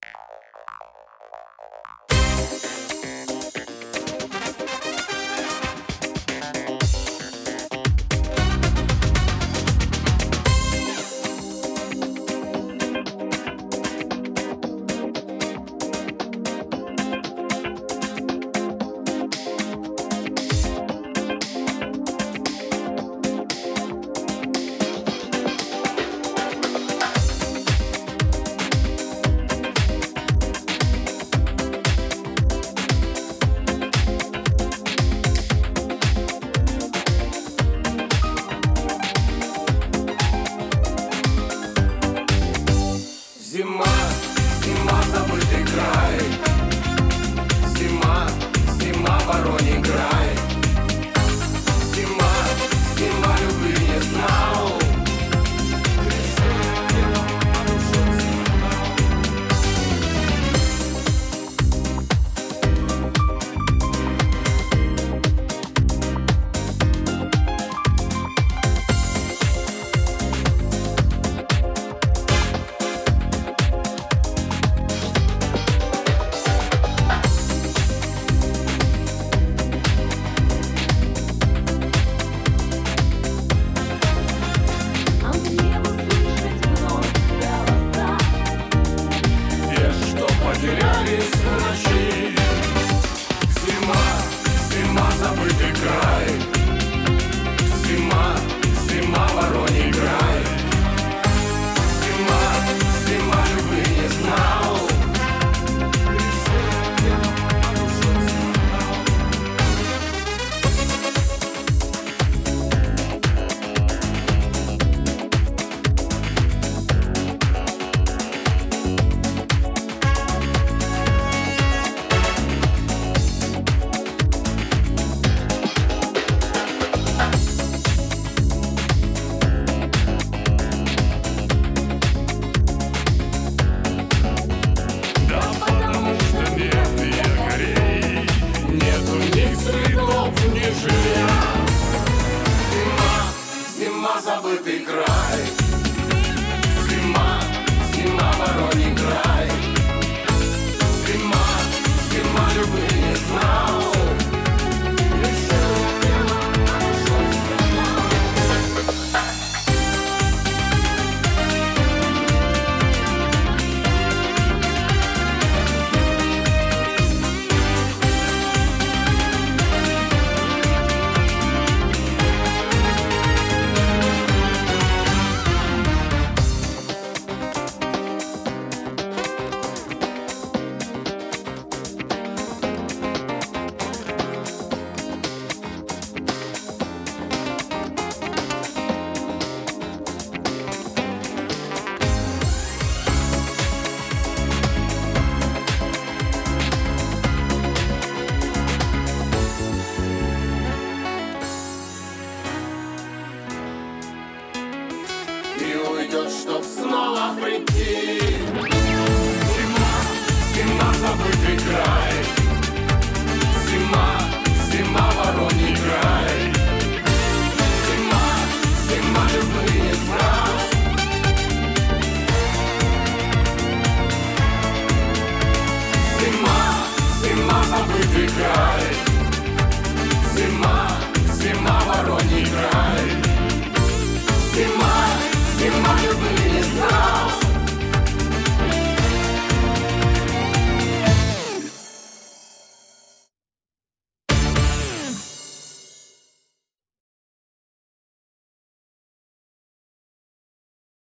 Зима, зима, забытый край. Зима, зима, Вороний край. Зима, зима, любви не знал. Потерялись в ночи. Зима, зима, забытый край. Зима, зима, Вороний край. Зима, зима, любви не знал. Забытый край. Зима, зима, Вороний край. Зима, зима, любви не знал. И уйдет, чтоб снова прийти. Зима, зима, забытый край. Зима, зима, Вороний край. Зима, зима, любви не знал. Зима, зима, забытый край.